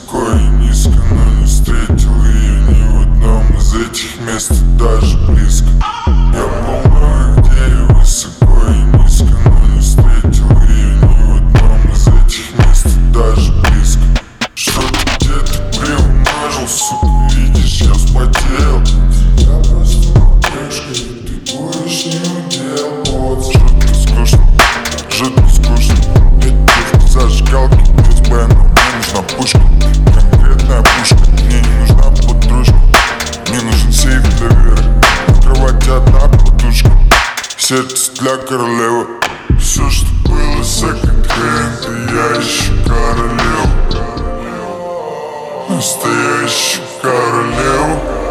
высоко и низко, но не встретил ее ни в одном из этих мест, даже близко. Я был многое высоко и низко, но не встретил ее ни в одном из этих мест, даже близко. Что-то где-то приумножил, сука, видишь, я вспотел. Я просто малышка, и ты будешь не удел. Вот, жутко скучно, жутко скучно. Эти зажигалки без бэна, мне нужна пушка. Конкретная пушка, мне не нужна подружка. Мне нужен сейф для веры, в кровати одна подушка. Сердце для королевы. Все, что было секонд-хенд, и я ищу королеву. Настоящую королеву.